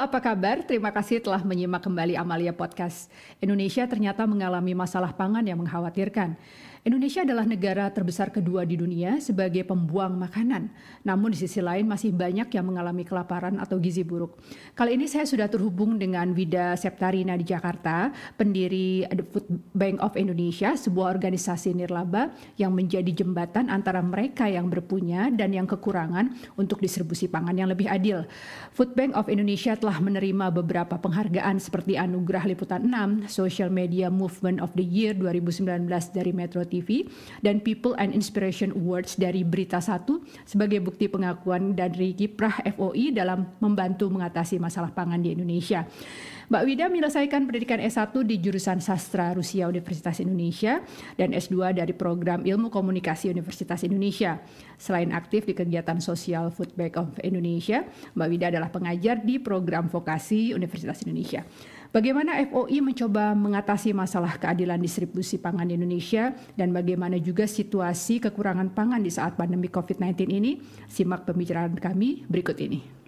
apa kabar? Terima kasih telah menyimak kembali Amalia Podcast. Indonesia ternyata mengalami masalah pangan yang mengkhawatirkan. Indonesia adalah negara terbesar kedua di dunia sebagai pembuang makanan. Namun di sisi lain masih banyak yang mengalami kelaparan atau gizi buruk. Kali ini saya sudah terhubung dengan Wida Septarina di Jakarta, pendiri The Food Bank of Indonesia, sebuah organisasi nirlaba yang menjadi jembatan antara mereka yang berpunya dan yang kekurangan untuk distribusi pangan yang lebih adil. Food Bank of Indonesia telah menerima beberapa penghargaan seperti Anugerah Liputan 6, Social Media Movement of the Year 2019 dari Metro TV, dan People and Inspiration Awards dari Berita Satu sebagai bukti pengakuan dari kiprah FOI dalam membantu mengatasi masalah pangan di Indonesia. Mbak Wida menyelesaikan pendidikan S1 di jurusan Sastra Rusia Universitas Indonesia dan S2 dari program Ilmu Komunikasi Universitas Indonesia. Selain aktif di kegiatan sosial Food Bank of Indonesia, Mbak Wida adalah pengajar di program vokasi Universitas Indonesia. Bagaimana FOI mencoba mengatasi masalah keadilan distribusi pangan di Indonesia dan bagaimana juga situasi kekurangan pangan di saat pandemi COVID-19 ini? Simak pembicaraan kami berikut ini.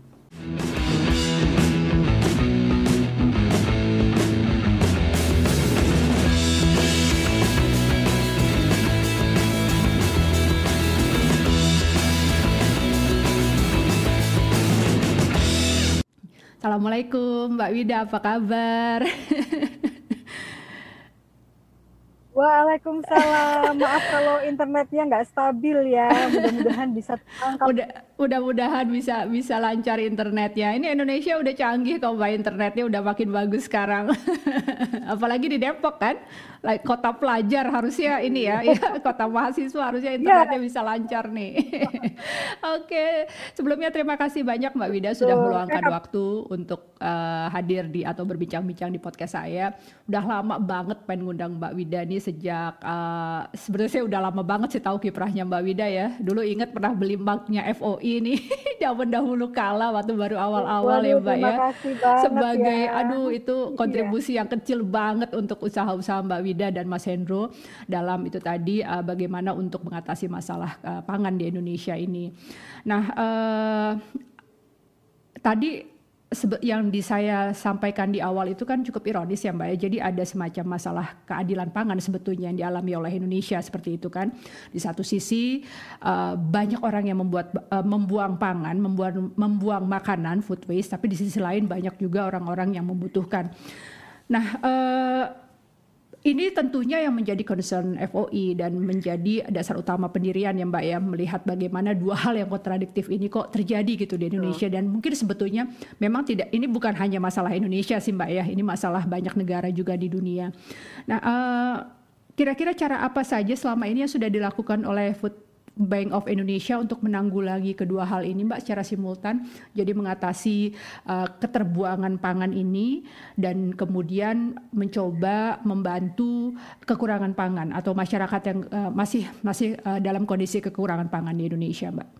Assalamualaikum Mbak Wida, apa kabar? Waalaikumsalam. Maaf kalau internetnya nggak stabil ya. Mudah-mudahan bisa terangkat. Mudah-mudahan bisa lancar internetnya. Ini Indonesia udah canggih kok Mbak, internetnya udah makin bagus sekarang. Apalagi di Depok kan, kota pelajar harusnya ini ya, kota mahasiswa harusnya internetnya bisa lancar nih. Oke, sebelumnya terima kasih banyak Mbak Wida sudah meluangkan waktu untuk hadir di atau berbincang-bincang di podcast saya. Udah lama banget pengen ngundang Mbak Wida nih sejak sebenarnya saya udah lama banget sih tahu kiprahnya Mbak Wida ya. Dulu ingat pernah beli mugnya FOI nih zaman dahulu kala waktu baru awal-awal ya Mbak ya. Sebagai itu kontribusi yang kecil banget untuk usaha-usaha Mbak Wida dan Mas Hendro dalam itu tadi bagaimana untuk mengatasi masalah pangan di Indonesia ini. Nah, tadi yang saya sampaikan di awal itu kan cukup ironis ya Mbak ya. Jadi ada semacam masalah keadilan pangan sebetulnya yang dialami oleh Indonesia seperti itu kan. Di satu sisi banyak orang yang membuang pangan, membuang makanan, food waste, tapi di sisi lain banyak juga orang-orang yang membutuhkan. Nah, ini tentunya yang menjadi concern FOI dan menjadi dasar utama pendirian ya Mbak ya, melihat bagaimana dua hal yang kontradiktif ini kok terjadi gitu di Indonesia. Dan mungkin sebetulnya memang tidak, ini bukan hanya masalah Indonesia sih Mbak ya, ini masalah banyak negara juga di dunia. Nah, kira-kira cara apa saja selama ini yang sudah dilakukan oleh Food Bank of Indonesia untuk menanggulangi kedua hal ini Mbak secara simultan, jadi mengatasi keterbuangan pangan ini dan kemudian mencoba membantu kekurangan pangan atau masyarakat yang masih dalam kondisi kekurangan pangan di Indonesia Mbak?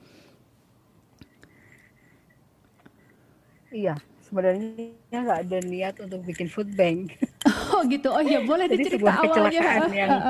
Iya, sebenarnya nggak ada niat untuk bikin food bank. Oh gitu, oh ya boleh dicerita awalnya.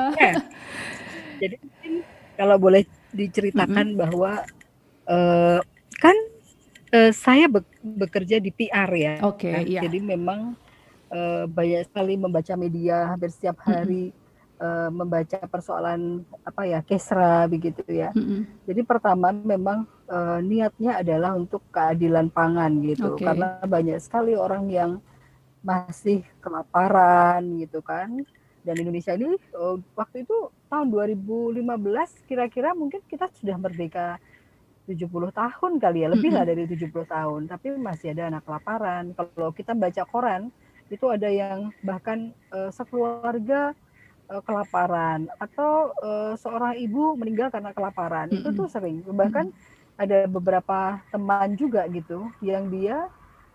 Jadi mungkin kalau boleh diceritakan bahwa kan saya bekerja di PR ya. Iya. Jadi memang banyak sekali membaca media hampir setiap hari, membaca persoalan Kesra begitu ya. Jadi pertama memang niatnya adalah untuk keadilan pangan gitu, karena banyak sekali orang yang masih kelaparan gitu kan. Dan Indonesia ini waktu itu tahun 2015 kira-kira mungkin kita sudah merdeka 70 tahun kali ya, lebih lah dari 70 tahun, tapi masih ada anak kelaparan. Kalau kita baca koran, itu ada yang bahkan sekeluarga kelaparan atau seorang ibu meninggal karena kelaparan. Itu tuh sering. Bahkan ada beberapa teman juga gitu yang dia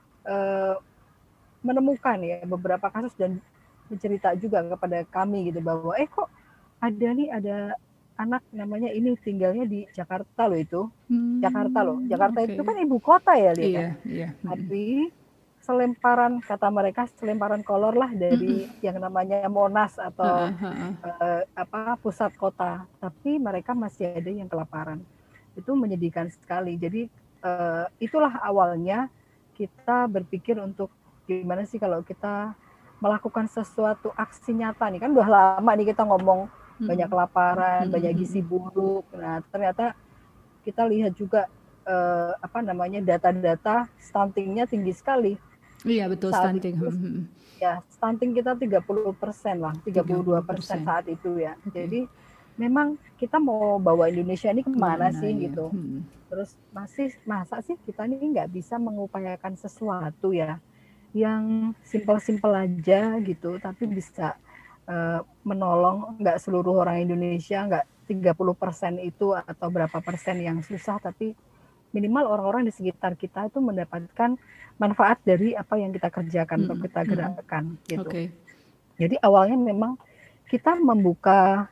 menemukan ya beberapa kasus dan bercerita juga kepada kami gitu bahwa kok ada anak namanya ini tinggalnya di Jakarta loh itu. Jakarta itu kan ibu kota ya lihat. Tapi kata mereka selemparan kolor lah dari yang namanya Monas atau pusat kota. Tapi mereka masih ada yang kelaparan. Itu menyedihkan sekali. Jadi itulah awalnya kita berpikir untuk gimana sih kalau kita melakukan sesuatu aksi nyata nih, kan udah lama nih kita ngomong banyak kelaparan, banyak gizi buruk. Nah, ternyata kita lihat juga data-data stuntingnya tinggi sekali. Iya betul, saat stunting. itu, ya stunting kita 30% lah, 32% saat itu ya. Okay. Jadi memang kita mau bawa Indonesia ini kemana sih ya. gitu. Terus masa sih kita ini nggak bisa mengupayakan sesuatu ya yang simpel-simpel aja gitu, tapi bisa menolong nggak seluruh orang Indonesia, nggak 30% itu atau berapa persen yang susah, tapi minimal orang-orang di sekitar kita itu mendapatkan manfaat dari apa yang kita kerjakan atau kita gerakkan gitu. Okay. Jadi awalnya memang kita membuka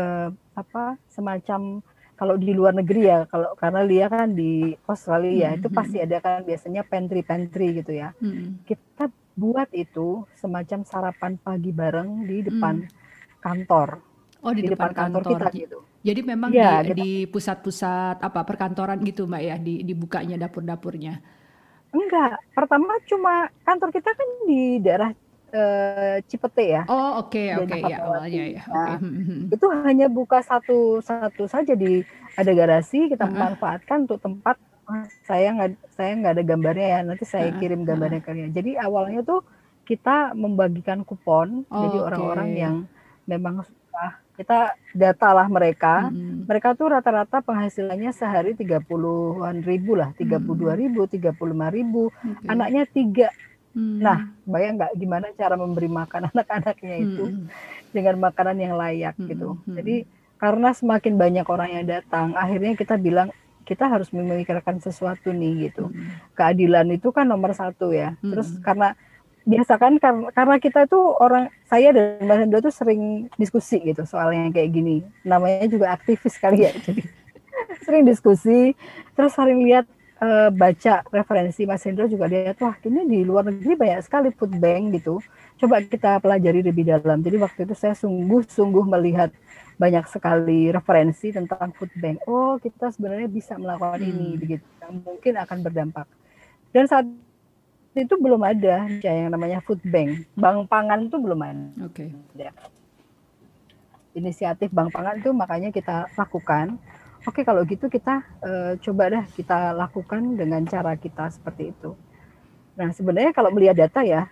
semacam, kalau di luar negeri ya, karena Lia kan di Australia itu pasti ada kan biasanya pantry gitu ya. Kita buat itu semacam sarapan pagi bareng di depan kantor. Oh, di depan kantor kita gitu. Jadi memang ya, di pusat-pusat perkantoran gitu Mbak ya, dibukanya dapur-dapurnya. Enggak, pertama cuma kantor kita kan di daerah Cipete ya. Oh, oke ya awalnya ya. Nah, itu hanya buka satu saja ada garasi, kita memanfaatkan untuk tempat. Saya nggak ada gambarnya ya, nanti saya kirim gambarnya kalian. Jadi awalnya tuh kita membagikan kupon, jadi orang-orang yang memang susah, kita data lah mereka. Mereka tuh rata-rata penghasilannya sehari 30-an ribu lah, 32.000, 35.000, anaknya 3. Nah, bayang nggak gimana cara memberi makan anak-anaknya itu dengan makanan yang layak gitu. Jadi karena semakin banyak orang yang datang, akhirnya kita bilang kita harus memikirkan sesuatu nih gitu. Keadilan itu kan nomor 1 ya. Terus karena biasa kan karena kita tuh saya dan Mbak Hendra tuh sering diskusi gitu soal yang kayak gini. Namanya juga aktivis kali ya. Jadi sering diskusi, terus sering lihat baca referensi. Mas Hendro juga lihat, wah ini di luar negeri banyak sekali food bank gitu. Coba kita pelajari lebih dalam. Jadi waktu itu saya sungguh-sungguh melihat banyak sekali referensi tentang food bank. Oh, kita sebenarnya bisa melakukan ini begitu. Mungkin akan berdampak. Dan saat itu belum ada yang namanya food bank. Bank pangan itu belum ada. Oke. Inisiatif bank pangan itu makanya kita lakukan. Oke, kalau gitu kita coba dah kita lakukan dengan cara kita seperti itu. Nah, sebenarnya kalau melihat data ya,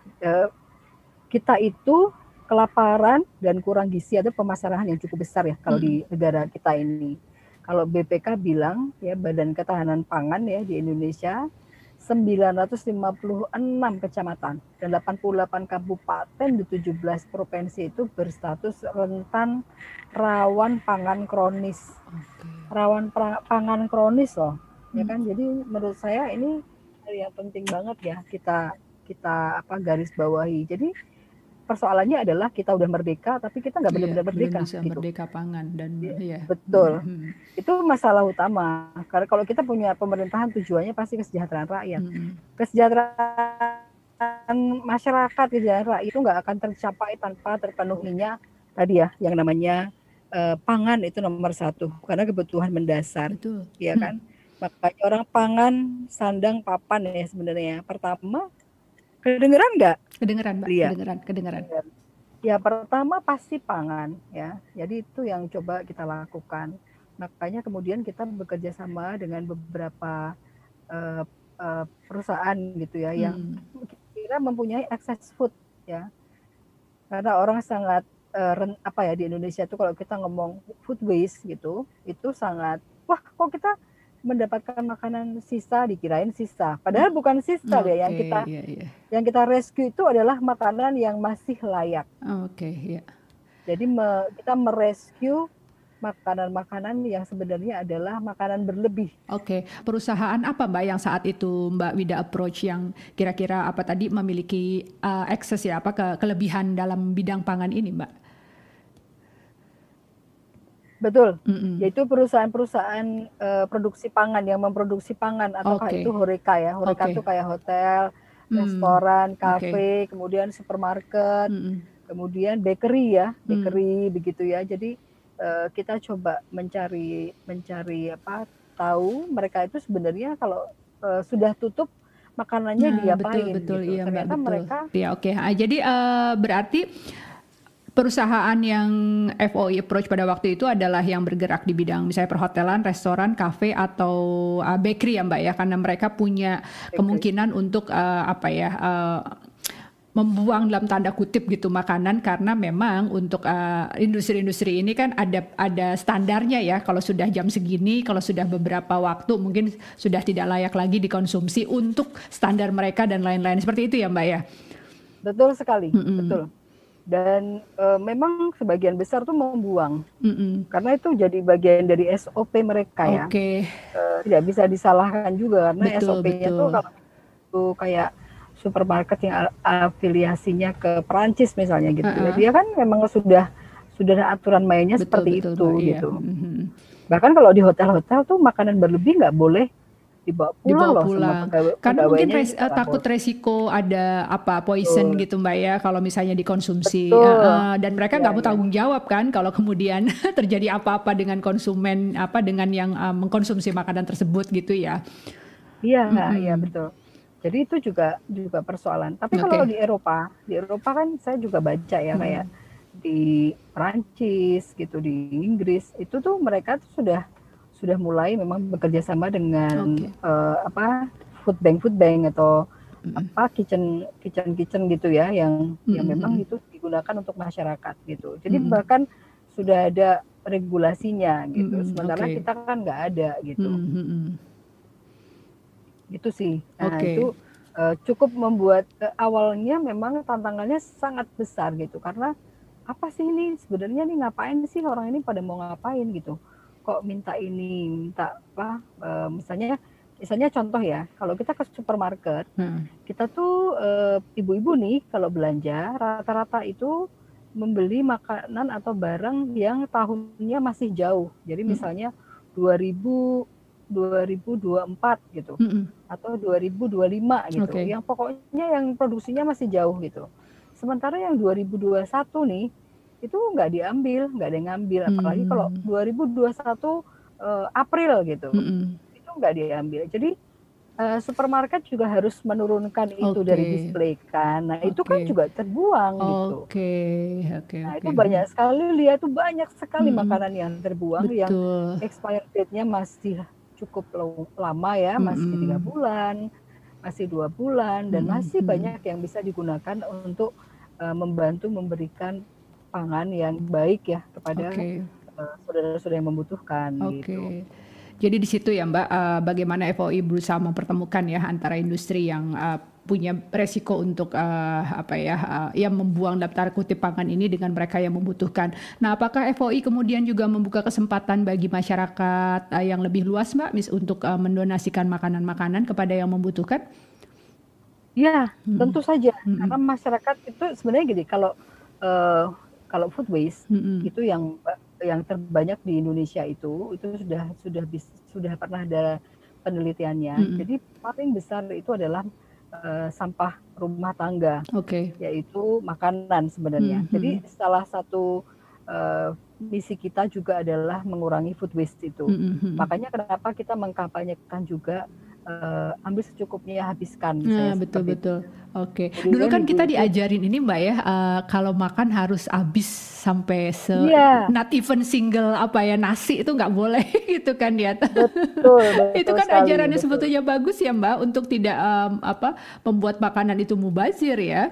kita itu kelaparan dan kurang gizi ada permasalahan yang cukup besar ya kalau di negara kita ini. Kalau BPK bilang ya, Badan Ketahanan Pangan ya di Indonesia 956 kecamatan dan 88 kabupaten di 17 provinsi itu berstatus rentan rawan pangan kronis. Rawan pangan kronis loh, ya kan? Jadi menurut saya ini yang penting banget ya kita garis bawahi. Jadi persoalannya adalah kita udah merdeka tapi kita nggak benar-benar merdeka. Belum bisa gitu. Merdeka pangan dan ya. Betul. Itu masalah utama. Karena kalau kita punya pemerintahan tujuannya pasti kesejahteraan rakyat. Kesejahteraan masyarakat, kesejahteraan rakyat itu nggak akan tercapai tanpa terpenuhinya tadi ya yang namanya pangan itu nomor 1 karena kebutuhan mendasar. Betul. Ya kan? Makanya orang pangan sandang papan ya sebenarnya. Pertama, kedengeran nggak? Kedengeran, Mbak. Kedengeran. Ya pertama pasti pangan ya. Jadi itu yang coba kita lakukan. Makanya kemudian kita bekerja sama dengan beberapa perusahaan gitu ya yang kira mempunyai akses food ya. Karena orang sangat di Indonesia itu kalau kita ngomong food waste gitu, itu sangat wah kok kita mendapatkan makanan sisa dikirain sisa, padahal bukan sisa ya yang kita rescue itu adalah makanan yang masih layak. Jadi kita merescue makanan-makanan yang sebenarnya adalah makanan berlebih. Perusahaan apa Mbak yang saat itu Mbak Wida approach yang kira-kira tadi memiliki akses ya kelebihan dalam bidang pangan ini Mbak? Betul, yaitu perusahaan-perusahaan produksi pangan yang memproduksi pangan ataukah itu Horeca ya. Horeca itu kayak hotel, restoran, kafe, kemudian supermarket, kemudian bakery ya, bakery begitu ya. Jadi kita coba mencari tahu mereka itu sebenarnya kalau sudah tutup makanannya Nah, diapain betul, gitu. iya Mbak, Ternyata betul. mereka Ya, oke. Jadi berarti perusahaan yang FOI approach pada waktu itu adalah yang bergerak di bidang misalnya perhotelan, restoran, kafe atau bakery ya Mbak ya, karena mereka punya bakery. kemungkinan untuk membuang dalam tanda kutip gitu makanan, karena memang untuk industri-industri ini kan ada standarnya ya, kalau sudah jam segini, kalau sudah beberapa waktu mungkin sudah tidak layak lagi dikonsumsi untuk standar mereka dan lain-lain, seperti itu ya Mbak ya. Betul sekali, betul. Dan memang sebagian besar tuh membuang, karena itu jadi bagian dari SOP mereka ya. Tidak bisa disalahkan juga karena SOP-nya tuh kalau itu kayak supermarket yang afiliasinya ke Perancis misalnya gitu, dia kan memang sudah ada aturan mainnya seperti itu gitu. Bahkan kalau di hotel-hotel tuh makanan berlebih nggak boleh dibawa pulang loh sama pegawainya. Karena mungkin takut resiko ada poison gitu Mbak ya kalau misalnya dikonsumsi. Dan mereka nggak mau tanggung jawab kan kalau kemudian terjadi apa-apa dengan konsumen, dengan yang mengkonsumsi makanan tersebut gitu ya. Iya betul. Jadi itu juga persoalan. Tapi kalau di Eropa kan saya juga baca ya kayak di Perancis gitu, di Inggris itu tuh mereka tuh sudah mulai memang bekerja sama dengan food bank atau kitchen gitu ya yang memang itu digunakan untuk masyarakat gitu. Jadi bahkan sudah ada regulasinya gitu. Sementara kita kan nggak ada gitu. Gitu sih. Nah, itu cukup membuat awalnya memang tantangannya sangat besar gitu, karena apa sih ini sebenarnya nih, ngapain sih orang ini pada mau ngapain gitu, kok minta apa, misalnya contoh ya, kalau kita ke supermarket, kita tuh ibu-ibu nih kalau belanja rata-rata itu membeli makanan atau barang yang tahunnya masih jauh. Jadi misalnya 2024 gitu, atau 2025 gitu, yang pokoknya yang produksinya masih jauh gitu. Sementara yang 2021 nih itu nggak ada yang ngambil, apalagi kalau 2021 April gitu, itu nggak diambil. Jadi supermarket juga harus menurunkan itu dari display kan. Nah itu kan juga terbuang gitu. Nah itu banyak sekali, lihat tuh banyak sekali makanan yang terbuang, yang expired date-nya masih cukup lama ya, masih 3 bulan, masih 2 bulan, dan masih banyak yang bisa digunakan untuk membantu memberikan pangan yang baik ya kepada saudara-saudara yang membutuhkan gitu. Jadi di situ ya Mbak, bagaimana FOI berusaha mempertemukan ya antara industri yang punya resiko untuk yang membuang daftar kutip pangan ini dengan mereka yang membutuhkan. Nah, apakah FOI kemudian juga membuka kesempatan bagi masyarakat yang lebih luas Mbak, untuk mendonasikan makanan-makanan kepada yang membutuhkan? Ya, tentu saja. Karena masyarakat itu sebenarnya gini, kalau food waste itu yang terbanyak di Indonesia itu sudah pernah ada penelitiannya. Jadi paling besar itu adalah sampah rumah tangga, yaitu makanan sebenarnya. Jadi salah satu misi kita juga adalah mengurangi food waste itu. Makanya kenapa kita mengkampanyekan juga ambil secukupnya, habiskan. Betul. Dulu kan kita diajarin ini Mbak ya, kalau makan harus habis sampai not even single nasi itu nggak boleh gitu kan ya. Betul itu kan sekali, ajarannya sebetulnya bagus ya Mbak, untuk tidak membuat makanan itu mubazir ya.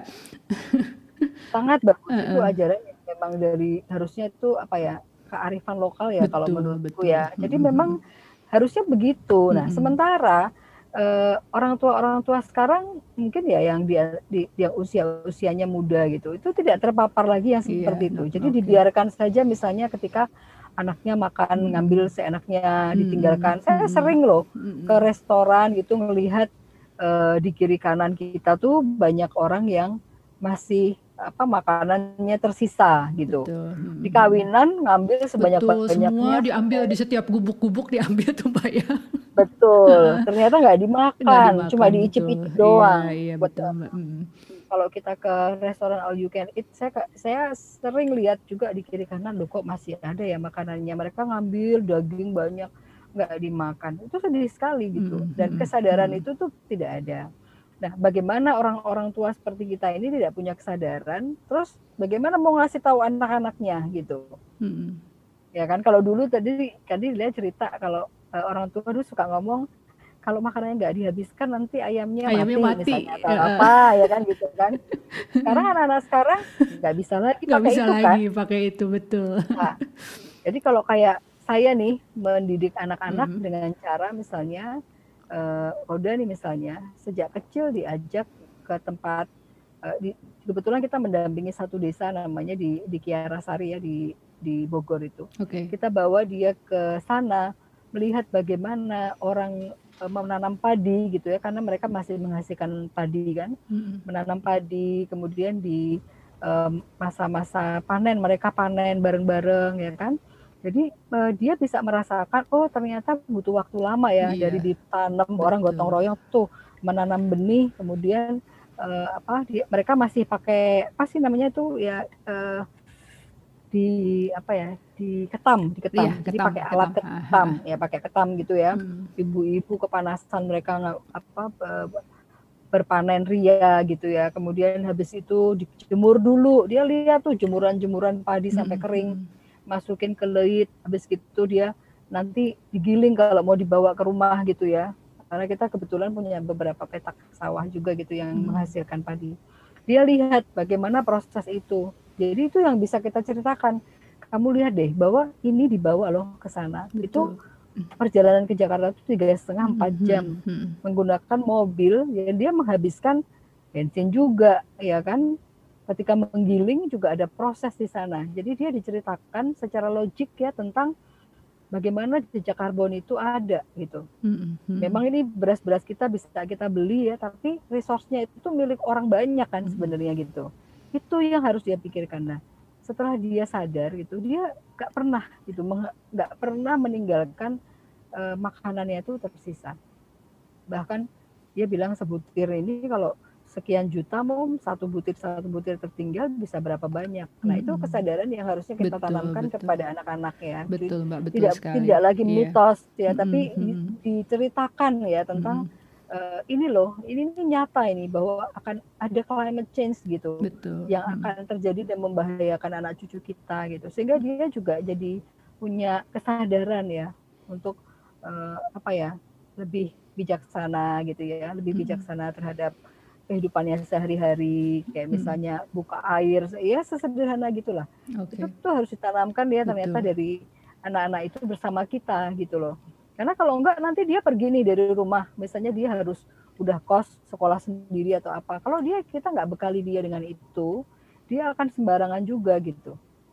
Sangat bagus itu ajaran yang memang harusnya itu kearifan lokal ya, kalau menurutku ya. Jadi memang harusnya begitu. Nah, sementara orang tua sekarang mungkin ya yang dia usianya muda gitu, itu tidak terpapar lagi yang seperti itu. Jadi dibiarkan saja, misalnya ketika anaknya makan ngambil seenaknya, ditinggalkan. Saya sering loh ke restoran gitu ngelihat di kiri kanan kita tuh banyak orang yang masih makanannya tersisa gitu. Di kawinan ngambil sebanyak-banyaknya. Semua diambil, di setiap gubuk-gubuk diambil tuh Mbak ya. Betul, ternyata nggak dimakan, cuma diicip-icip doang. Iya, betul Mbak. Kalau kita ke restoran all you can eat, saya sering lihat juga di kiri kanan, loh kok masih ada ya makanannya. Mereka ngambil daging banyak, nggak dimakan. Itu sedih sekali gitu. Dan kesadaran itu tuh tidak ada. Nah, bagaimana orang-orang tua seperti kita ini tidak punya kesadaran, terus bagaimana mau ngasih tahu anak-anaknya gitu. Ya kan, kalau dulu tadi dia cerita kalau orang tua dulu suka ngomong, kalau makanannya nggak dihabiskan nanti ayamnya mati misalnya atau apa ya kan gitu kan. Sekarang anak-anak sekarang nggak bisa lagi pakai itu kan. Pakai itu, betul. Nah, jadi kalau kayak saya nih mendidik anak-anak dengan cara misalnya Roda nih misalnya sejak kecil diajak ke tempat kebetulan kita mendampingi satu desa namanya di Kiarasari ya di Bogor itu. Kita bawa dia ke sana melihat bagaimana orang menanam padi gitu ya, karena mereka masih menghasilkan padi kan, menanam padi, kemudian di masa-masa panen mereka panen bareng-bareng ya kan. Jadi dia bisa merasakan oh ternyata butuh waktu lama ya dari ditanam orang gotong royong tuh menanam benih, kemudian mereka masih pakai apa sih namanya itu ya diketam. Jadi pakai alat ketam ya, pakai ketam gitu ya. Ibu-ibu kepanasan mereka berpanen ria gitu ya. Kemudian habis itu dijemur dulu. Dia lihat tuh jemuran-jemuran padi sampai kering, masukin ke leit. Habis gitu dia nanti digiling kalau mau dibawa ke rumah gitu ya. Karena kita kebetulan punya beberapa petak sawah juga gitu yang menghasilkan padi. Dia lihat bagaimana proses itu. Jadi itu yang bisa kita ceritakan. Kamu lihat deh bahwa ini dibawa loh ke sana. Itu perjalanan ke Jakarta itu 3,5-4 jam menggunakan mobil. Ya dia menghabiskan bensin juga, ya kan. Ketika menggiling juga ada proses di sana. Jadi dia diceritakan secara logik ya tentang bagaimana jejak karbon itu ada gitu. Memang ini beras-beras kita bisa kita beli ya, tapi resource-nya itu milik orang banyak kan sebenarnya gitu. Itu yang harus dia pikirkan. Nah, setelah dia sadar gitu, dia nggak pernah meninggalkan makanannya itu tersisa. Bahkan dia bilang sebutir ini kalau sekian juta mau satu butir tertinggal bisa berapa banyak. Nah itu kesadaran yang harusnya kita tanamkan kepada anak-anak ya. Betul Mbak, betul sekali. Tidak lagi mitos ya, tapi diceritakan ya tentang ini loh, ini nyata ini bahwa akan ada climate change gitu, yang akan terjadi dan membahayakan anak cucu kita gitu, sehingga dia juga jadi punya kesadaran ya untuk lebih bijaksana gitu ya, lebih bijaksana terhadap kehidupannya sehari-hari, kayak misalnya buka air ya sesederhana gitulah. Itu tuh harus ditanamkan dia ternyata dari anak-anak itu bersama kita gitu loh. Karena kalau enggak nanti dia pergi nih dari rumah, misalnya dia harus udah kos sekolah sendiri atau apa. Kalau kita nggak bekali dia dengan itu, dia akan sembarangan juga gitu.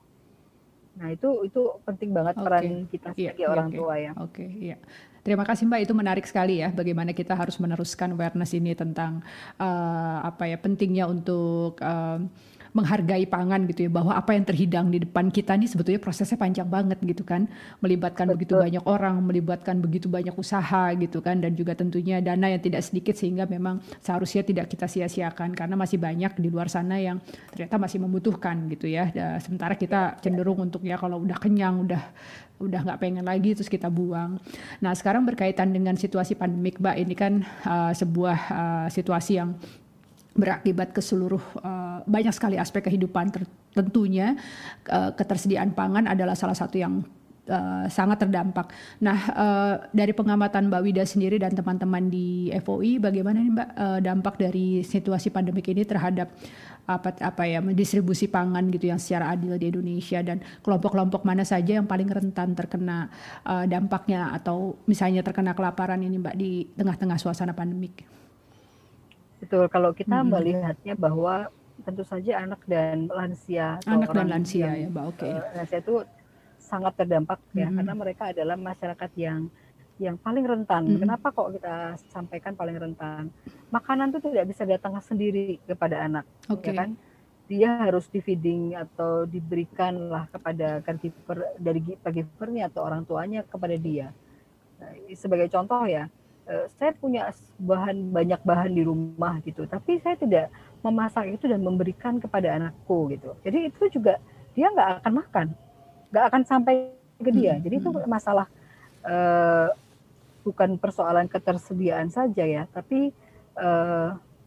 Nah itu penting banget peran kita sebagai orang tua ya. Iya. Terima kasih Mbak, itu menarik sekali ya bagaimana kita harus meneruskan awareness ini tentang pentingnya untuk menghargai pangan gitu ya, bahwa apa yang terhidang di depan kita nih sebetulnya prosesnya panjang banget gitu kan, melibatkan begitu banyak orang, melibatkan begitu banyak usaha gitu kan, dan juga tentunya dana yang tidak sedikit, sehingga memang seharusnya tidak kita sia-siakan karena masih banyak di luar sana yang ternyata masih membutuhkan gitu ya. Sementara kita cenderung untuk ya kalau udah kenyang, udah nggak pengen lagi terus kita buang. Nah sekarang berkaitan dengan situasi pandemik Mbak, ini kan sebuah situasi yang berakibat ke seluruh banyak sekali aspek kehidupan. Tentunya ketersediaan pangan adalah salah satu yang sangat terdampak. Nah dari pengamatan Mbak Wida sendiri dan teman-teman di FOI, bagaimana nih Mbak dampak dari situasi pandemik ini terhadap distribusi pangan gitu yang secara adil di Indonesia, dan kelompok-kelompok mana saja yang paling rentan terkena dampaknya atau misalnya terkena kelaparan ini Mbak di tengah-tengah suasana pandemik? Betul, kalau kita melihatnya bahwa tentu saja anak dan lansia ya Mbak. Lansia itu sangat terdampak ya, karena mereka adalah masyarakat yang paling rentan. Kenapa kok kita sampaikan paling rentan? Makanan itu tidak bisa datang sendiri kepada anak, ya kan? Dia harus di-feeding atau diberikan lah kepada caregiver, dari caregivernya atau orang tuanya kepada dia. Nah, sebagai contoh ya, saya punya banyak bahan di rumah gitu, tapi saya tidak memasak itu dan memberikan kepada anakku gitu. Jadi itu juga dia nggak akan makan, nggak akan sampai ke dia. Jadi itu masalah bukan persoalan ketersediaan saja ya, tapi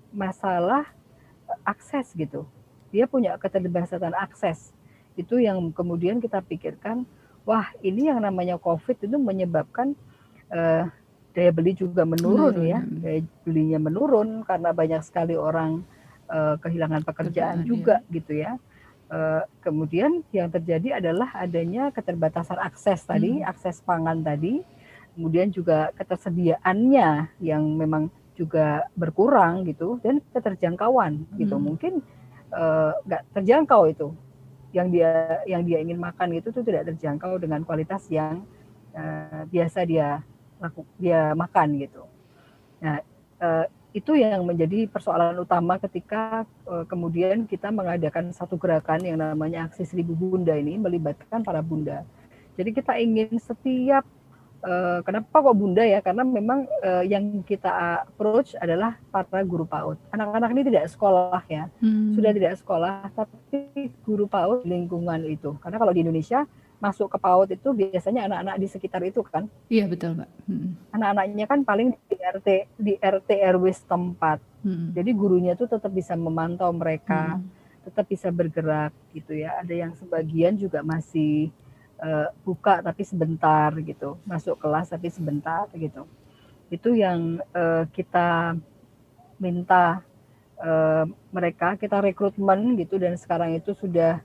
masalah akses gitu. Dia punya keterbatasan akses. Itu yang kemudian kita pikirkan, wah ini yang namanya COVID itu menyebabkan daya beli juga menurun ya. Daya belinya menurun karena banyak sekali orang kehilangan pekerjaan juga gitu ya. Kemudian yang terjadi adalah adanya keterbatasan akses tadi, akses pangan tadi, kemudian juga ketersediaannya yang memang juga berkurang gitu, dan keterjangkauan gitu. Mungkin nggak terjangkau itu yang dia ingin makan itu tuh tidak terjangkau dengan kualitas yang biasa dia makan gitu. Nah, itu yang menjadi persoalan utama ketika kemudian kita mengadakan satu gerakan yang namanya Aksi 1000 Bunda ini, melibatkan para bunda. Jadi kita ingin setiap kenapa kok bunda ya? Karena memang yang kita approach adalah para guru PAUD. Anak-anak ini tidak sekolah ya, sudah tidak sekolah, tapi guru PAUD lingkungan itu. Karena kalau di Indonesia masuk ke PAUD itu biasanya anak-anak di sekitar itu kan. Iya betul Mbak. Anak-anaknya kan paling di RT RW setempat. Jadi gurunya tuh tetap bisa memantau mereka, tetap bisa bergerak gitu ya. Ada yang sebagian juga masih buka tapi sebentar gitu, masuk kelas tapi sebentar gitu. Itu yang kita minta mereka, kita rekrutmen gitu, dan sekarang itu sudah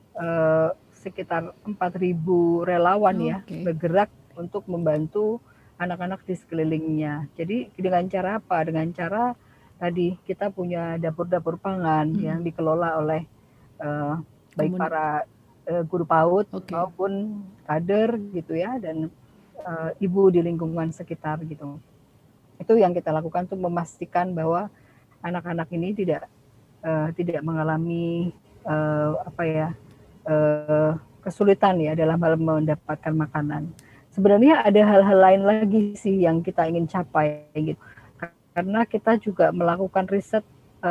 sekitar 4.000 relawan ya bergerak untuk membantu anak-anak di sekelilingnya. Jadi dengan cara apa? Dengan cara tadi kita punya dapur-dapur pangan yang dikelola oleh baik para guru PAUD maupun kader gitu ya, dan ibu di lingkungan sekitar gitu. Itu yang kita lakukan untuk memastikan bahwa anak-anak ini tidak mengalami kesulitan ya dalam hal mendapatkan makanan. Sebenarnya ada hal-hal lain lagi sih yang kita ingin capai gitu. Karena kita juga melakukan riset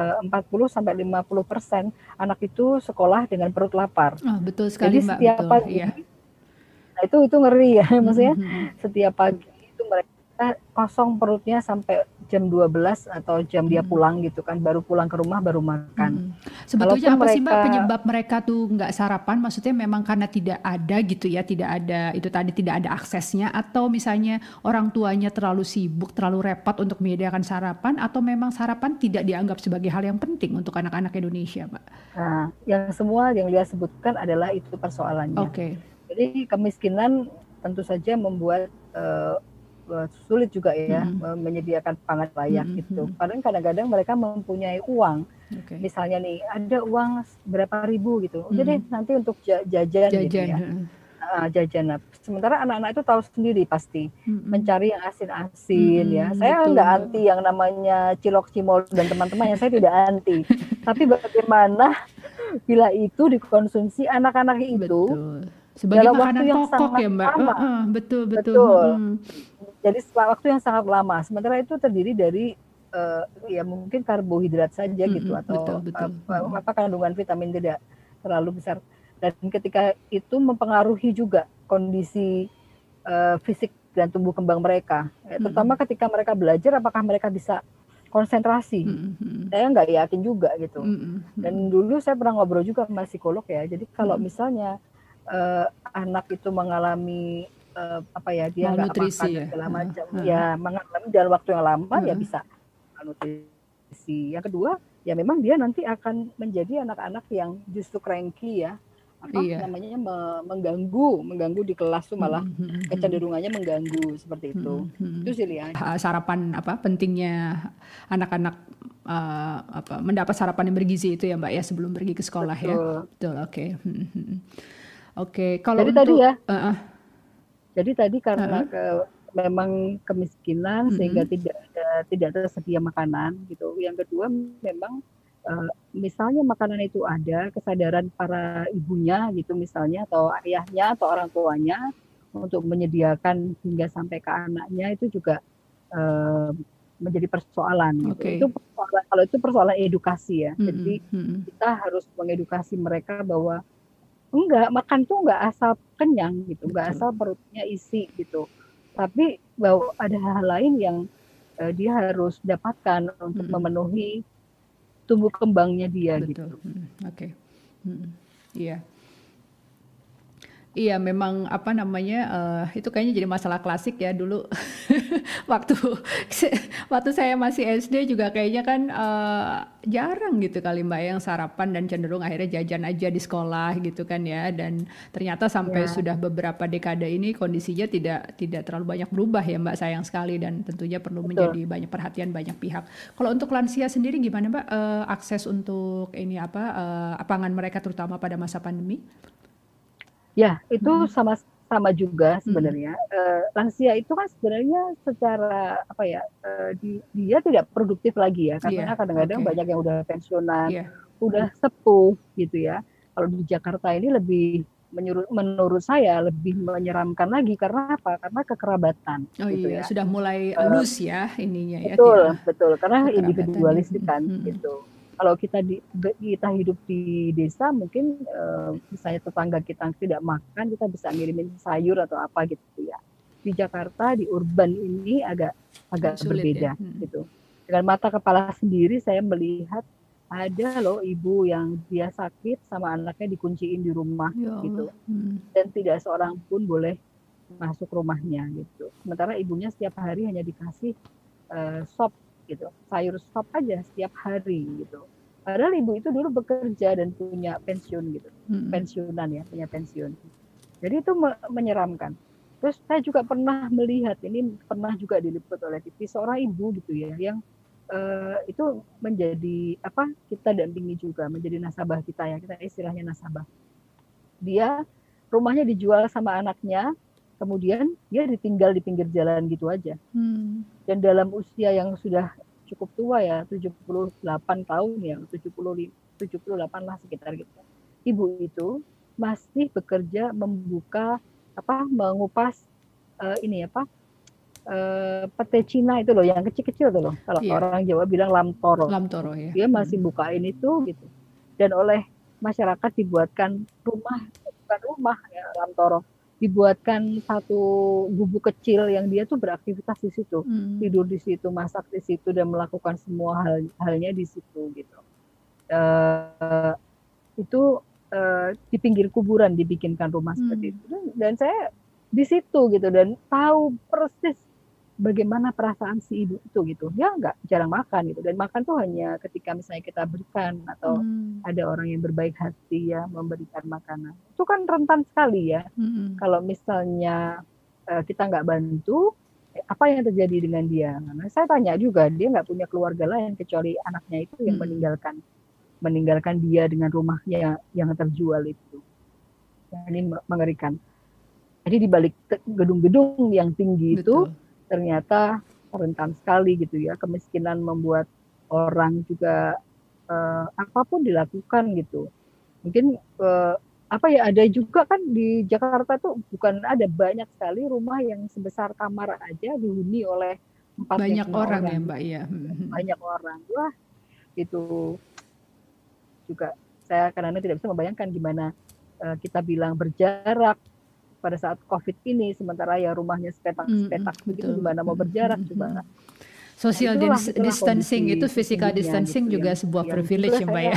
40-50% anak itu sekolah dengan perut lapar. Oh, betul sekali Jadi Mbak, setiap betul, pagi, iya. Nah itu ngeri ya, maksudnya setiap pagi itu mereka kosong perutnya sampai jam 12 atau jam dia pulang gitu kan, baru pulang ke rumah baru makan. Sebetulnya apa sih Mbak penyebab mereka tuh nggak sarapan? Maksudnya memang karena tidak ada gitu ya, tidak ada itu tadi, tidak ada aksesnya, atau misalnya orang tuanya terlalu sibuk, terlalu repot untuk menyediakan sarapan, atau memang sarapan tidak dianggap sebagai hal yang penting untuk anak-anak Indonesia, Mbak? Nah, yang semua yang dia sebutkan adalah itu persoalannya. Jadi kemiskinan tentu saja membuat sulit juga ya menyediakan pangan layak gitu. Padahal kadang-kadang mereka mempunyai uang. Misalnya nih ada uang berapa ribu gitu. Udah deh nanti untuk jajan gitu ya. Jajan. Sementara anak-anak itu tahu sendiri pasti mencari yang asin-asin ya. Saya nggak anti yang namanya cilok cimol dan teman-temannya, saya tidak anti. Tapi bagaimana bila itu dikonsumsi anak-anak itu sebagai dalam makanan waktu yang pokok sangat ya Mbak. lama. Betul. Jadi waktu yang sangat lama. Sementara itu terdiri dari ya mungkin karbohidrat saja gitu, atau apa kandungan vitamin tidak terlalu besar. Dan ketika itu mempengaruhi juga kondisi fisik dan tumbuh kembang mereka, terutama ketika mereka belajar, apakah mereka bisa konsentrasi. Saya nggak yakin juga gitu. Dan dulu saya pernah ngobrol juga sama psikolog ya. Jadi kalau misalnya anak itu mengalami dia nggak makan segala macam, ya mengalami dalam waktu yang lama ya bisa malnutrisi. Yang kedua ya memang dia nanti akan menjadi anak-anak yang justru cranky ya, namanya mengganggu di kelas tuh, malah kecenderungannya mengganggu seperti itu. Itu sih Lian. Sarapan pentingnya anak-anak mendapat sarapan yang bergizi itu ya Mbak ya sebelum pergi ke sekolah. Betul. Ya. Betul. Oke. Kalau jadi untuk tadi ya. Jadi tadi karena memang kemiskinan sehingga tidak tersedia makanan gitu. Yang kedua memang misalnya makanan itu ada, kesadaran para ibunya gitu misalnya, atau ayahnya atau orang tuanya untuk menyediakan hingga sampai ke anaknya, itu juga menjadi persoalan gitu. Itu persoalan, kalau itu persoalan edukasi ya. Jadi kita harus mengedukasi mereka bahwa enggak, makan tuh enggak asal kenyang gitu, enggak asal perutnya isi gitu. Tapi bahwa ada hal lain yang dia harus dapatkan untuk memenuhi tumbuh kembangnya dia Betul. gitu. Oke. Iya. Iya, memang apa namanya, itu kayaknya jadi masalah klasik ya dulu. Waktu waktu saya masih SD juga kayaknya kan, jarang gitu kali Mbak yang sarapan dan cenderung akhirnya jajan aja di sekolah gitu kan ya. Dan ternyata sampai Ya, sudah beberapa dekade ini kondisinya tidak tidak terlalu banyak berubah ya Mbak, sayang sekali, dan tentunya perlu betul. menjadi banyak perhatian banyak pihak. Kalau untuk lansia sendiri gimana Mbak, akses untuk ini apa, pangan mereka terutama pada masa pandemi? Ya, itu Mhm. sama juga Mhm. sebenarnya. Lansia itu kan sebenarnya secara apa ya, dia tidak produktif lagi ya, Iya, karena kadang-kadang oke. banyak yang udah pensiunan, Iya. udah sepuh gitu ya. Kalau di Jakarta ini lebih menurut saya lebih menyeramkan lagi karena apa? Karena kekerabatan Oh gitu iya, ya. sudah mulai Eh, loose ya ininya ya, Betul, ya betul. Karena kekerabatannya. individualistik kan gitu. Kalau kita hidup di desa mungkin misalnya tetangga kita tidak makan, kita bisa ngirimin sayur atau apa gitu ya. Di Jakarta di urban ini agak Agak agak sulit ya. berbeda gitu. Dengan mata kepala sendiri saya melihat ada loh ibu yang dia sakit sama anaknya dikunciin di rumah Ya Allah. gitu dan tidak seorang pun boleh masuk rumahnya gitu. Sementara ibunya setiap hari hanya dikasih sop gitu, sayur sop aja setiap hari gitu. Padahal ibu itu dulu bekerja dan punya pensiun gitu, pensiunan ya, punya pensiun. Jadi itu menyeramkan. Terus saya juga pernah melihat, ini pernah juga diliput oleh TV, seorang ibu gitu ya, yang itu menjadi apa, kita dampingi juga, menjadi nasabah kita ya, kita istilahnya nasabah. Dia rumahnya dijual sama anaknya, kemudian dia ditinggal di pinggir jalan gitu aja. Dan dalam usia yang sudah cukup tua ya, 78 tahun ya, 78 lah sekitar gitu. Ibu itu masih bekerja membuka mengupas ini apa pete Cina itu loh yang kecil-kecil tuh loh. Kalau Iya, orang Jawa bilang lamtoro. Lamtoro ya. Dia masih bukain itu gitu. Dan oleh masyarakat dibuatkan rumah, bukan rumah ya lamtoro, dibuatkan satu gubuk kecil yang dia tuh beraktivitas di situ, tidur di situ, masak di situ dan melakukan semua halnya di situ gitu. Itu di pinggir kuburan dibikinkan rumah seperti itu dan saya di situ gitu dan tahu persis bagaimana perasaan si ibu itu gitu. Dia nggak jarang makan gitu dan makan tuh hanya ketika misalnya kita berikan atau ada orang yang berbaik hati ya memberikan makanan. Itu kan rentan sekali ya. Kalau misalnya kita nggak bantu, apa yang terjadi dengan dia? Nah, saya tanya juga, dia nggak punya keluarga lain kecuali anaknya itu yang meninggalkan dia dengan rumahnya yang terjual itu. Nah, ini mengerikan. Jadi di balik gedung-gedung yang tinggi itu Betul. ternyata rentan sekali gitu ya. Kemiskinan membuat orang juga apapun dilakukan gitu. Mungkin ada juga kan di Jakarta tuh bukan ada banyak sekali rumah yang sebesar kamar aja dihuni oleh 4 Banyak 5 orang ya orang. Mbak ya. Banyak orang. Wah, itu juga saya kadang-kadang tidak bisa membayangkan gimana kita bilang berjarak pada saat COVID ini, sementara ya rumahnya sepetak-sepetak begitu, Betul. gimana mau berjarak coba. Nah, Social itulah distancing itu kondisi physical sesungguhnya distancing gitu juga sebuah yang privilege itulah ya Mbak saya ya.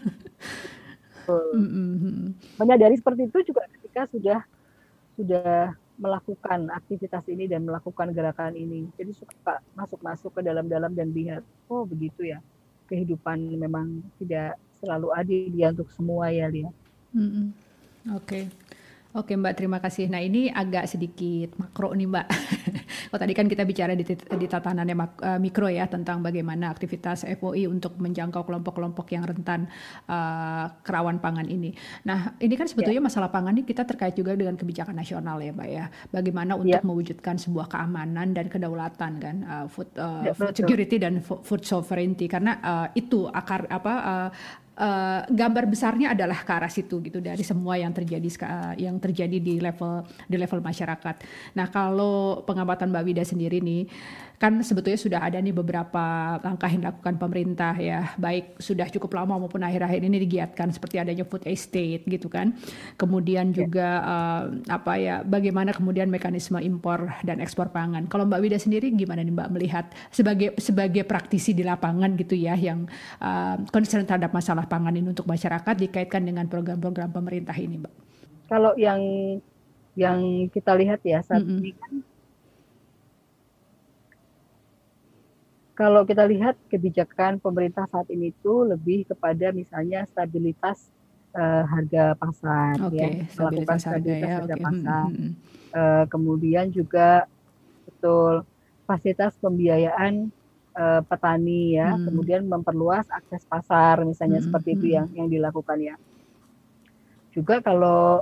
menyadari seperti itu juga ketika sudah melakukan aktivitas ini dan melakukan gerakan ini. Jadi suka masuk-masuk ke dalam-dalam dan lihat, oh begitu ya, kehidupan memang tidak selalu adil ya untuk semua ya, Lia. Oke. Oke Mbak, terima kasih. Nah ini agak sedikit makro nih Mbak. Kalau tadi kan kita bicara di tatanannya mikro ya tentang bagaimana aktivitas FOI untuk menjangkau kelompok-kelompok yang rentan kerawan pangan ini. Nah ini kan Ya, sebetulnya masalah pangan ini kita terkait juga dengan kebijakan nasional ya Mbak ya. Bagaimana ya, untuk mewujudkan sebuah keamanan dan kedaulatan kan, ya food betul. security dan food sovereignty, karena itu akar gambar besarnya adalah ke arah situ gitu dari semua yang terjadi di level masyarakat. Nah, kalau pengamatan Mbak Wida sendiri nih, kan sebetulnya sudah ada nih beberapa langkah yang dilakukan pemerintah ya, baik sudah cukup lama maupun akhir-akhir ini digiatkan seperti adanya food estate gitu kan. Kemudian juga bagaimana kemudian mekanisme impor dan ekspor pangan. Kalau Mbak Wida sendiri gimana nih Mbak melihat sebagai praktisi di lapangan gitu ya yang concern terhadap masalah pangan ini untuk masyarakat dikaitkan dengan program-program pemerintah ini, Mbak? Kalau yang kita lihat ya saat ini kan, kalau kita lihat kebijakan pemerintah saat ini itu lebih kepada misalnya stabilitas harga pasar, melakukan stabilitas harga pasar. Kemudian juga betul fasilitas pembiayaan petani ya, kemudian memperluas akses pasar misalnya seperti itu yang dilakukan ya. Juga kalau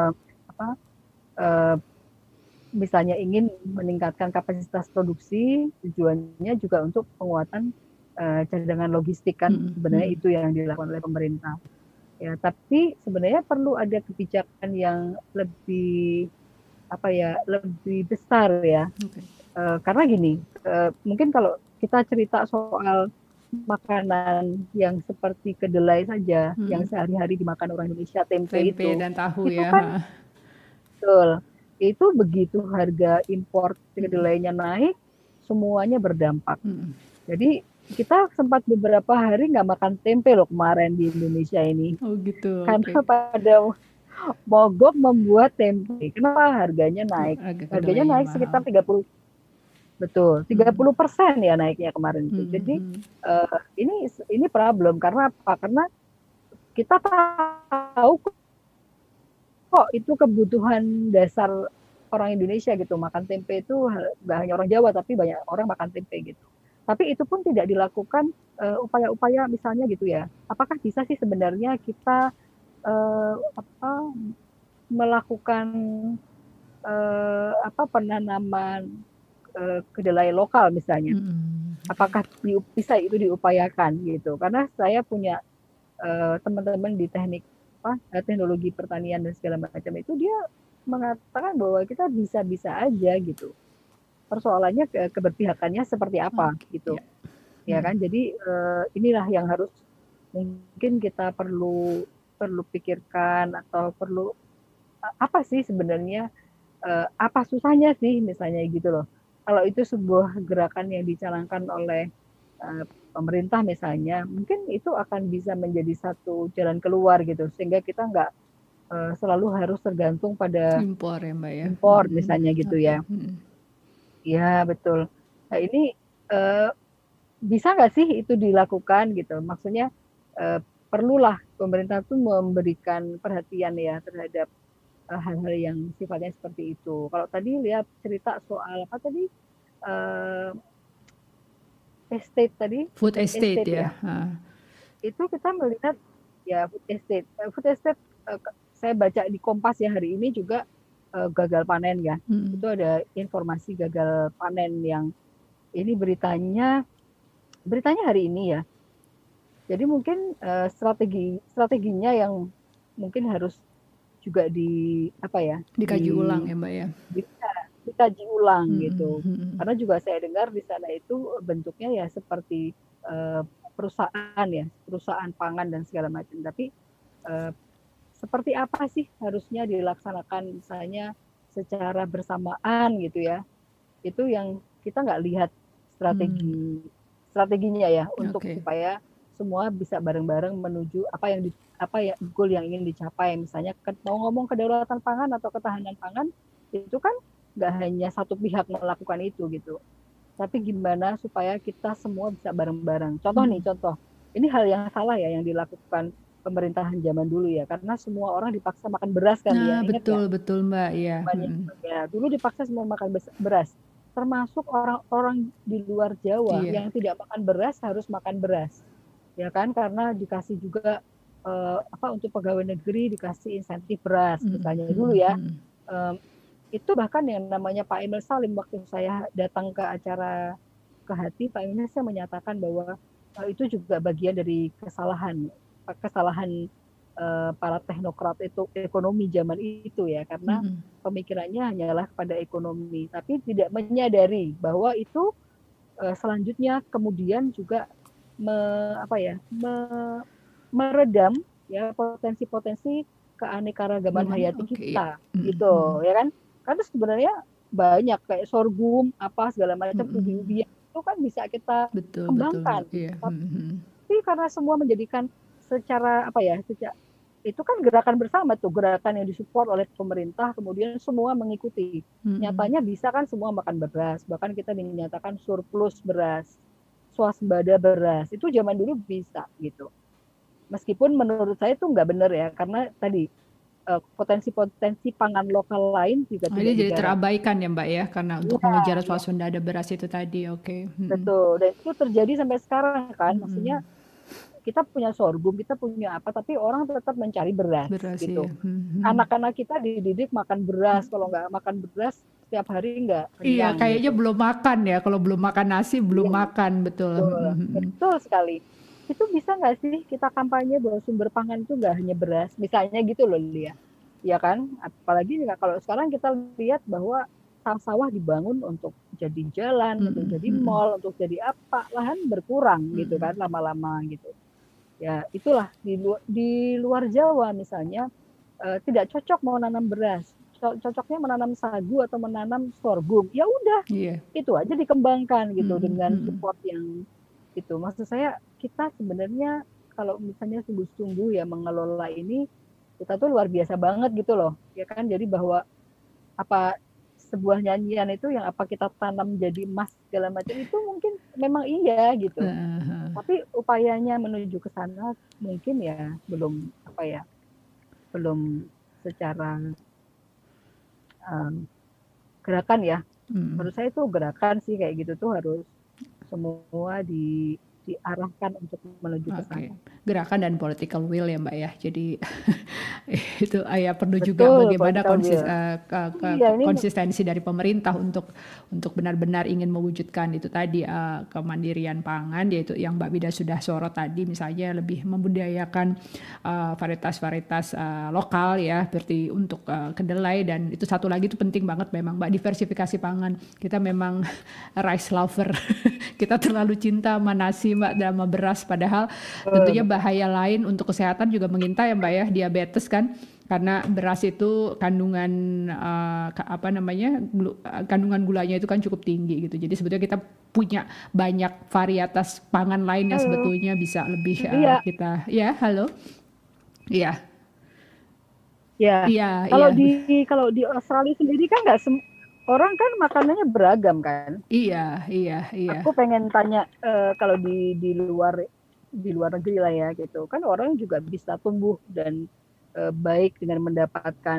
misalnya ingin meningkatkan kapasitas produksi, tujuannya juga untuk penguatan cadangan logistik kan, sebenarnya itu yang dilakukan oleh pemerintah. Ya, tapi sebenarnya perlu ada kebijakan yang lebih lebih besar ya. Karena gini, mungkin kalau kita cerita soal makanan yang seperti kedelai saja, yang sehari-hari dimakan orang Indonesia, tempe itu dan tahu itu ya. Kan betul. Itu begitu harga impor kedelainya naik, semuanya berdampak. Jadi kita sempat beberapa hari nggak makan tempe loh kemarin di Indonesia ini. Oh gitu. Karena pada mogok membuat tempe. Kenapa harganya naik? Harganya naik sekitar 30%. Betul, 30% ya naiknya kemarin itu. Jadi ini problem karena apa? Karena kita tahu kok itu kebutuhan dasar orang Indonesia gitu, makan tempe itu nggak hanya orang Jawa tapi banyak orang makan tempe gitu. Tapi itu pun tidak dilakukan upaya-upaya misalnya gitu ya. Apakah bisa sih sebenarnya kita melakukan penanaman kedelai lokal misalnya? Apakah bisa itu diupayakan gitu? Karena saya punya teman-teman di teknologi pertanian dan segala macam itu, dia mengatakan bahwa kita bisa-bisa aja gitu. Persoalannya keberpihakannya seperti apa gitu. Ya kan? Jadi inilah yang harus mungkin kita perlu pikirkan atau perlu apa sih sebenarnya apa susahnya sih misalnya gitu loh. Kalau itu sebuah gerakan yang dicanangkan oleh pemerintah misalnya, mungkin itu akan bisa menjadi satu jalan keluar gitu, sehingga kita nggak selalu harus tergantung pada impor ya Mbak ya. Impor misalnya gitu ya. Iya betul. Nah ini bisa nggak sih itu dilakukan gitu? Maksudnya perlulah pemerintah tuh memberikan perhatian ya terhadap hal-hal yang sifatnya seperti itu. Kalau tadi lihat cerita soal apa tadi? Estate tadi, food estate ya. Itu kita melihat ya food estate. Saya baca di Kompas ya hari ini juga gagal panen ya. Itu ada informasi gagal panen yang ini beritanya hari ini ya. Jadi mungkin strateginya yang mungkin harus juga dikaji ulang ya Mbak ya. Dikaji ulang gitu. Karena juga saya dengar di sana itu bentuknya ya seperti perusahaan pangan dan segala macam. Tapi seperti apa sih harusnya dilaksanakan misalnya secara bersamaan gitu ya? Itu yang kita nggak lihat strateginya ya untuk supaya semua bisa bareng-bareng menuju apa yang goal yang ingin dicapai. Misalnya mau ngomong kedaulatan pangan atau ketahanan pangan itu kan nggak hanya satu pihak melakukan itu gitu, tapi gimana supaya kita semua bisa bareng-bareng. Contoh, ini hal yang salah ya yang dilakukan pemerintahan zaman dulu ya, karena semua orang dipaksa makan beras kan ya. Ingat betul Mbak ya. Dulu dipaksa semua makan beras, termasuk orang-orang di luar Jawa yang tidak makan beras harus makan beras, ya kan, karena dikasih juga untuk pegawai negeri dikasih insentif beras misalnya dulu ya. Itu bahkan yang namanya Pak Emil Salim, waktu saya datang ke acara Kehati, Pak Emil saya menyatakan bahwa itu juga bagian dari kesalahan kesalahan para teknokrat itu ekonomi zaman itu ya, karena pemikirannya hanyalah kepada ekonomi, tapi tidak menyadari bahwa itu selanjutnya kemudian juga meredam ya potensi-potensi keanekaragaman hayati kita, gitu ya kan? Karena sebenarnya banyak kayak sorghum apa segala macam ubi-ubian itu kan bisa kita kembangkan. Tapi karena semua menjadikan secara itu kan gerakan bersama tuh, gerakan yang disupport oleh pemerintah, kemudian semua mengikuti. Nyatanya bisa kan semua makan beras, bahkan kita dinyatakan surplus beras, swasembada beras, itu zaman dulu bisa gitu. Meskipun menurut saya itu nggak benar ya, karena tadi potensi-potensi pangan lokal lain juga tidak jadi terabaikan ya Mbak ya, karena untuk mengejar swasembada beras itu tadi. Betul, dan itu terjadi sampai sekarang kan, maksudnya kita punya sorghum, kita punya apa, tapi orang tetap mencari beras gitu. Anak-anak kita dididik makan beras, kalau nggak makan beras setiap hari nggak kenyang. Iya, kayaknya gitu. Belum makan ya, kalau belum makan nasi belum makan, betul. Betul sekali. Itu bisa nggak sih kita kampanye bahwa sumber pangan itu nggak hanya beras, misalnya gitu loh Lia, ya kan? Apalagi kalau sekarang kita lihat bahwa sawah dibangun untuk jadi jalan, untuk jadi mall, untuk jadi apa, lahan berkurang gitu kan lama-lama gitu. Ya itulah di luar Jawa misalnya tidak cocok mau nanam beras, cocoknya menanam sagu atau menanam sorghum. Ya udah, itu aja dikembangkan gitu dengan support yang itu. Maksud saya kita sebenarnya kalau misalnya sungguh-sungguh ya mengelola ini, kita tuh luar biasa banget gitu loh, ya kan? Jadi bahwa sebuah nyanyian itu yang apa kita tanam jadi emas segala macam itu mungkin memang iya gitu. Tapi upayanya menuju ke sana mungkin ya belum secara gerakan ya. Menurut saya itu gerakan sih kayak gitu tuh harus semua diarahkan untuk menuju ke sana. Gerakan dan political will ya Mbak ya. Jadi itu perlu juga bagaimana konsistensi dari pemerintah untuk benar-benar ingin mewujudkan itu tadi kemandirian pangan, yaitu yang Mbak Wida sudah sorot tadi, misalnya lebih membudidayakan varietas-varietas lokal ya, seperti untuk kedelai, dan itu satu lagi itu penting banget memang Mbak, diversifikasi pangan. Kita memang rice lover. Kita terlalu cinta sama nasi Mbak dan sama beras, padahal tentunya bahaya lain untuk kesehatan juga mengintai ya Mbak ya, diabetes kan, karena beras itu kandungan kandungan gulanya itu kan cukup tinggi gitu. Jadi sebetulnya kita punya banyak varietas pangan lain yang sebetulnya bisa lebih kita halo. Iya. Ya. Kalau di Australia sendiri kan nggak orang kan makanannya beragam kan. Iya. Aku pengen tanya kalau di luar negeri lah ya gitu, kan orang juga bisa tumbuh dan baik dengan mendapatkan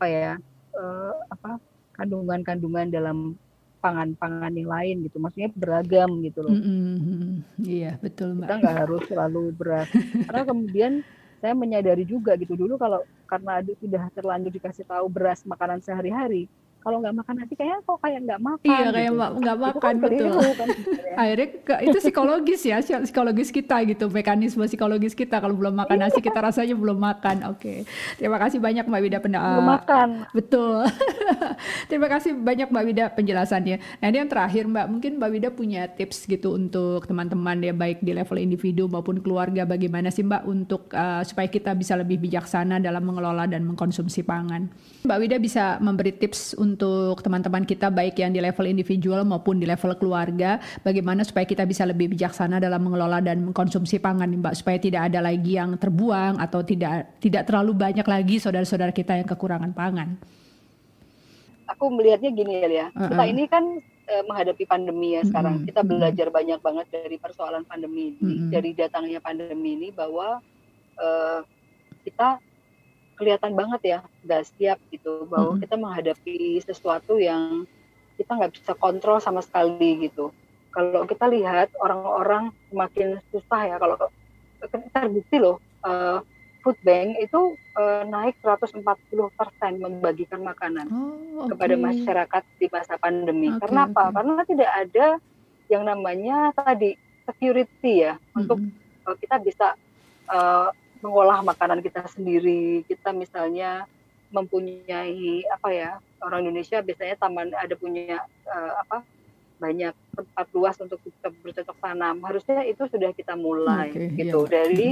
kandungan-kandungan dalam pangan-pangan yang lain gitu, maksudnya beragam gitu loh. Iya betul Mbak. Kita nggak harus selalu beras. Karena kemudian saya menyadari juga gitu, dulu karena sudah terlanjur dikasih tahu beras makanan sehari-hari, kalau nggak makan nasi kayak nggak makan. Iya, kayak nggak makan, kan betul. Kan, akhirnya itu psikologis ya, psikologis kita gitu, mekanisme psikologis kita. Kalau belum makan nasi kita rasanya belum makan. Oke. Terima kasih banyak Mbak Wida belum makan. Betul. Terima kasih banyak Mbak Wida penjelasannya. Nah ini yang terakhir Mbak, mungkin Mbak Wida punya tips gitu untuk teman-teman ya, baik di level individu maupun keluarga, bagaimana sih Mbak untuk supaya kita bisa lebih bijaksana dalam mengelola dan mengkonsumsi pangan. Mbak Wida bisa memberi tips untuk teman-teman kita baik yang di level individual maupun di level keluarga, bagaimana supaya kita bisa lebih bijaksana dalam mengelola dan mengkonsumsi pangan nih Mbak, supaya tidak ada lagi yang terbuang atau tidak terlalu banyak lagi saudara-saudara kita yang kekurangan pangan. Aku melihatnya gini ya, kita ini kan menghadapi pandemi ya sekarang. Kita belajar banyak banget dari persoalan pandemi ini, dari datangnya pandemi ini, bahwa kita kelihatan banget ya, nggak siap gitu, bahwa kita menghadapi sesuatu yang kita nggak bisa kontrol sama sekali gitu. Kalau kita lihat orang-orang semakin susah ya, kalau terbukti loh, Food Bank itu naik 140% membagikan makanan kepada masyarakat di masa pandemi. Karena apa? Karena tidak ada yang namanya tadi security ya, untuk kita bisa mengolah makanan kita sendiri. Kita misalnya mempunyai orang Indonesia biasanya ada punya banyak tempat luas untuk kita bercocok tanam. Harusnya itu sudah kita mulai gitu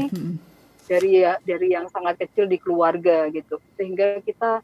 dari yang sangat kecil di keluarga gitu, sehingga kita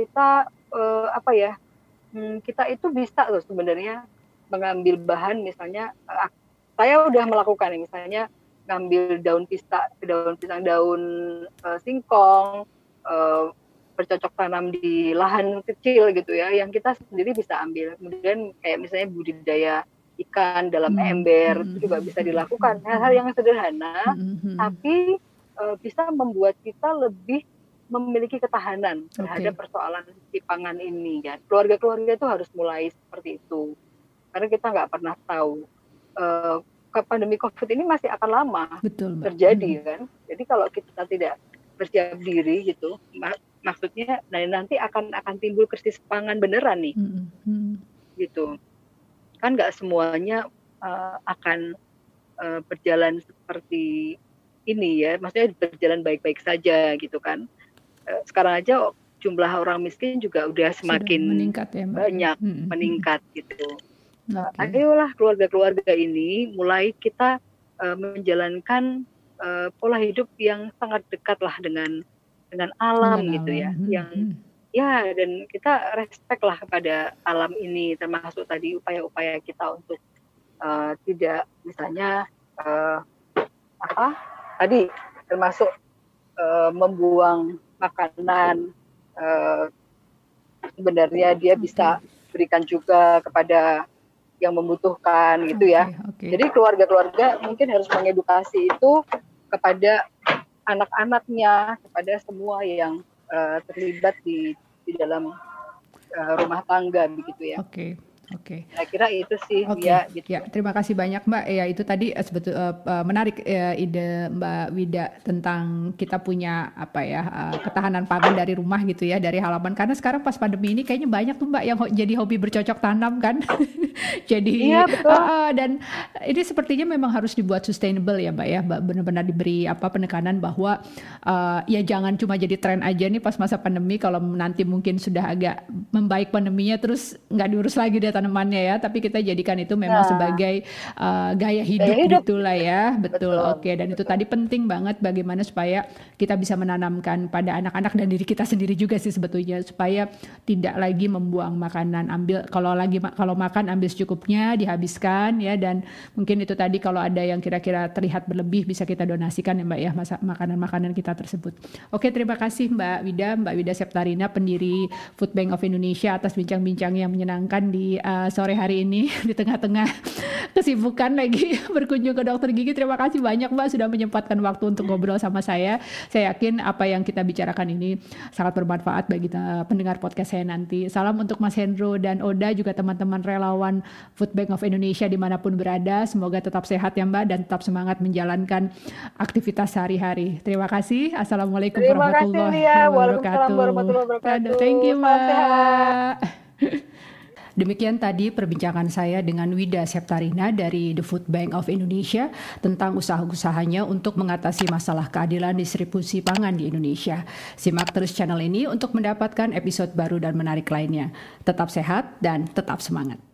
itu bisa loh sebenarnya mengambil bahan. Misalnya saya udah melakukan misalnya ngambil daun pisang, daun singkong, bercocok tanam di lahan kecil gitu ya, yang kita sendiri bisa ambil. Kemudian kayak misalnya budidaya ikan dalam ember itu juga bisa dilakukan. Hal-hal yang sederhana tapi bisa membuat kita lebih memiliki ketahanan terhadap persoalan si pangan ini ya. Keluarga-keluarga itu harus mulai seperti itu, karena kita nggak pernah tahu pandemi COVID ini masih akan lama terjadi kan. Jadi kalau kita tidak bersiap diri gitu, maksudnya nanti akan timbul krisis pangan beneran nih, gitu. Kan nggak semuanya akan berjalan seperti ini ya, maksudnya berjalan baik-baik saja gitu kan. Sekarang aja jumlah orang miskin juga udah semakin banyak meningkat gitu. Ayolah keluarga-keluarga ini mulai kita menjalankan pola hidup yang sangat dekat lah dengan alam gitu ya, yang dan kita respect lah kepada alam ini, termasuk tadi upaya-upaya kita untuk tidak misalnya tadi termasuk membuang makanan, sebenarnya dia bisa berikan juga kepada yang membutuhkan gitu ya. Jadi keluarga-keluarga mungkin harus mengedukasi itu kepada anak-anaknya, kepada semua yang terlibat di dalam rumah tangga begitu ya. Saya kira itu sih ya. Gitu. Ya, terima kasih banyak Mbak. Ya itu tadi menarik ide Mbak Wida tentang kita punya ketahanan pangan dari rumah gitu ya, dari halaman. Karena sekarang pas pandemi ini kayaknya banyak tuh Mbak yang jadi hobi bercocok tanam kan. Jadi dan ini sepertinya memang harus dibuat sustainable ya Mbak ya. Benar-benar diberi penekanan bahwa ya jangan cuma jadi tren aja nih pas masa pandemi, kalau nanti mungkin sudah agak membaik pandeminya terus nggak diurus lagi deh tanamannya ya, tapi kita jadikan itu memang sebagai gaya hidup gitulah ya. Betul. Dan itu tadi penting banget bagaimana supaya kita bisa menanamkan pada anak-anak dan diri kita sendiri juga sih sebetulnya, supaya tidak lagi membuang makanan. Kalau makan ambil secukupnya, dihabiskan ya, dan mungkin itu tadi kalau ada yang kira-kira terlihat berlebih bisa kita donasikan ya Mbak ya, makanan-makanan kita tersebut. Terima kasih Mbak Wida Septarina, pendiri Food Bank of Indonesia, atas bincang-bincang yang menyenangkan di sore hari ini di tengah-tengah kesibukan lagi berkunjung ke dokter gigi. Terima kasih banyak Mbak sudah menyempatkan waktu untuk ngobrol sama saya. Saya yakin apa yang kita bicarakan ini sangat bermanfaat bagi pendengar podcast saya nanti. Salam untuk Mas Hendro dan Oda, juga teman-teman relawan Food Bank of Indonesia dimanapun berada. Semoga tetap sehat ya Mbak, dan tetap semangat menjalankan aktivitas sehari-hari. Terima kasih. Assalamualaikum warahmatullahi wabarakatuh. Thank you Mbak. Demikian tadi perbincangan saya dengan Wida Septarina dari The Food Bank of Indonesia tentang usaha-usahanya untuk mengatasi masalah keadilan distribusi pangan di Indonesia. Simak terus channel ini untuk mendapatkan episode baru dan menarik lainnya. Tetap sehat dan tetap semangat.